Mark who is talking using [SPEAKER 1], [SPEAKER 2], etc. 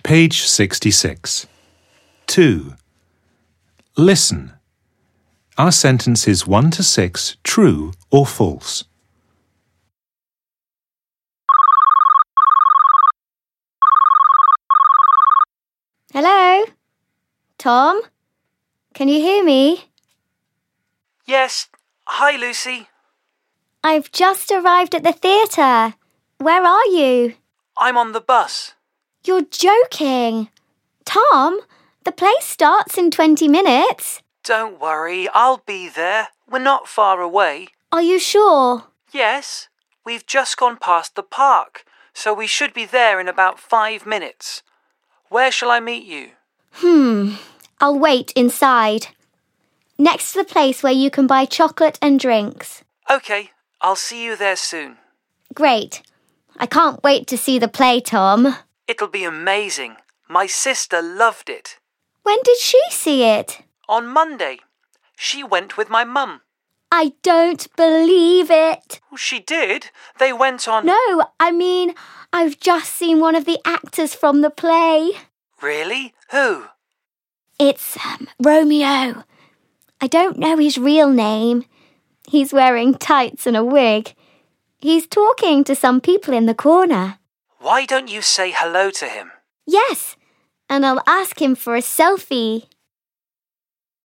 [SPEAKER 1] Page 66. 2. Listen. Are sentences 1 to 6 true or false?
[SPEAKER 2] Hello? Tom? Can you hear me?
[SPEAKER 3] Yes. Hi, Lucy.
[SPEAKER 2] I've just arrived at the theatre. Where are you?
[SPEAKER 3] I'm on the bus.
[SPEAKER 2] You're joking. Tom, the play starts in 20 minutes.
[SPEAKER 3] Don't worry, I'll be there. We're not far away.
[SPEAKER 2] Are you sure?
[SPEAKER 3] Yes, we've just gone past the park, so we should be there in about 5 minutes. Where shall I meet you?
[SPEAKER 2] I'll wait inside. Next to the place where you can buy chocolate and drinks.
[SPEAKER 3] OK, I'll see you there soon.
[SPEAKER 2] Great. I can't wait to see the play, Tom.
[SPEAKER 3] It'll be amazing. My sister loved it.
[SPEAKER 2] When did she see it?
[SPEAKER 3] On Monday. She went with my mum.
[SPEAKER 2] I don't believe it.
[SPEAKER 3] She did. They went on...
[SPEAKER 2] No, I mean, I've just seen one of the actors from the play.
[SPEAKER 3] Really? Who?
[SPEAKER 2] It's Romeo. I don't know his real name. He's wearing tights and a wig. He's talking to some people in the corner.
[SPEAKER 3] Why don't you say hello to him?
[SPEAKER 2] Yes, and I'll ask him for a selfie.